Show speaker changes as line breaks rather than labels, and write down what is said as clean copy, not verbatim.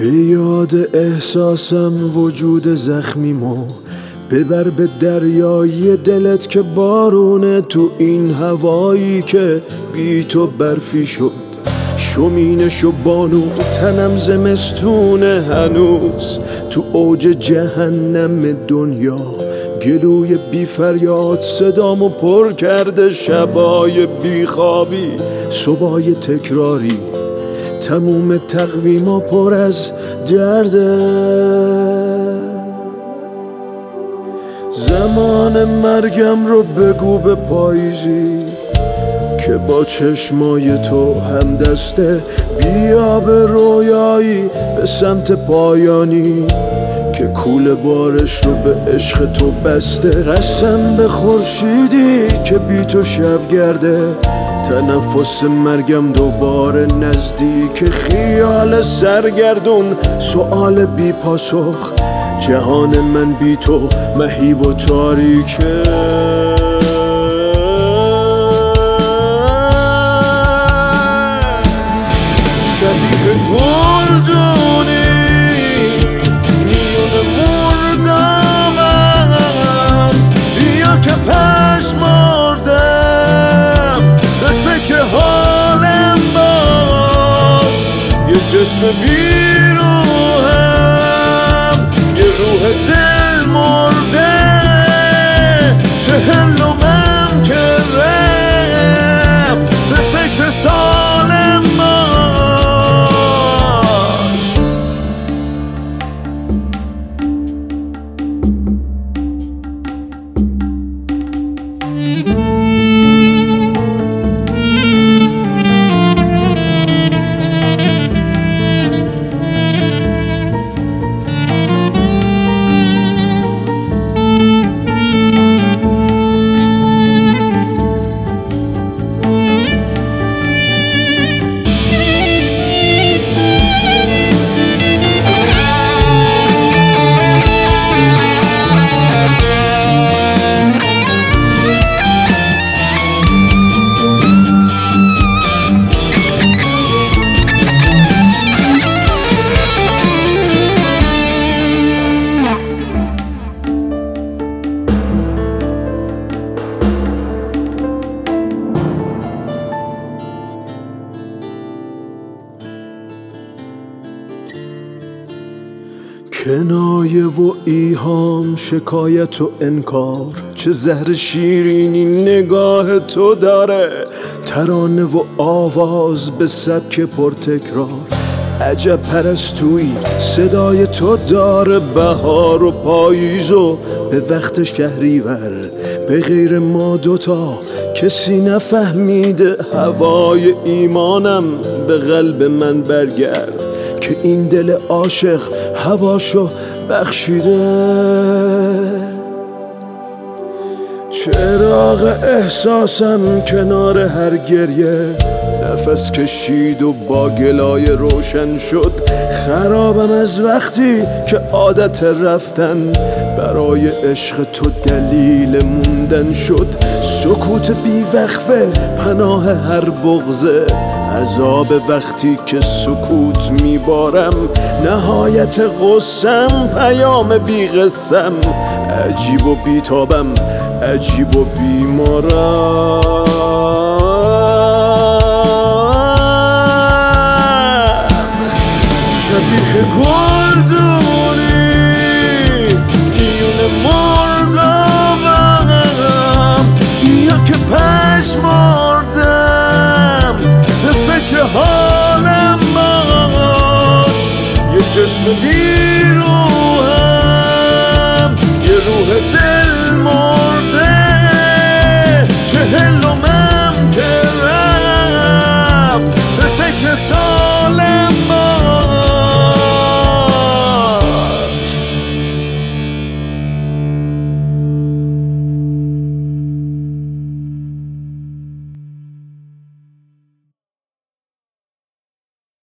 به یاد احساسم وجود زخمیمو ببر به دریای دلت که بارونه تو این هوایی که بی تو برفی شد. شمینش و بانو تنم زمستونه هنوز تو اوج جهنم دنیا. گلوی بی فریاد صدامو پر کرده شبای بی خوابی صبحای تکراری. تموم تقویما پر از درده. زمان مرگم رو بگو به پاییزی که با چشمای تو هم دسته. بیا به رویایی به سمت پایانی که کوله بارش رو به عشق تو بسته. قسم به خورشیدی که بی تو شب گرده. تنفس مرگم دوباره نزدیک. خیال سرگردون سؤال بی پاسخ. جهان من بی تو مهیب و تاریکه. شبیه گلدونی میون مردمم. بیا که پشمردم به فکر حالم باش. یه جسم بیروهم یه روح دل مرده. چهلمم که رفت به فکر سالم باش. کنایه و ایهام شکایت و انکار. چه زهر شیرینی نگاه تو داره. ترانه و آواز به سبک پرتکرار. عجب پرستویی صدای تو داره. بهار و پاییز و به وقت شهریور. به غیر ما دوتا کسی نفهمیده. هوای ایمانم به قلب من برگرد که این دل عاشق هواشو بخشیده. چراغ احساسم کنار هر گریه. نفس کشید و با گلای روشن شد. خرابم از وقتی که عادت رفتن برای عشق تو دلیل موندن شد. سکوت بی وقفه پناه هر بغضه. عذاب وقتی که سکوت میبارم. نهایت غصم پیام بی قسم. عجیب و بیتابم عجیب و بیمارم. شبیه گلدون